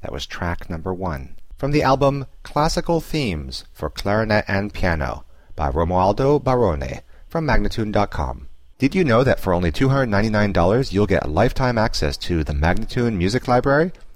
That was track number 1. From the album Classical Themes for Clarinet and Piano by Romualdo Barone from Magnatune.com. Did you know that for only $299 you'll get lifetime access to the Magnatune Music Library?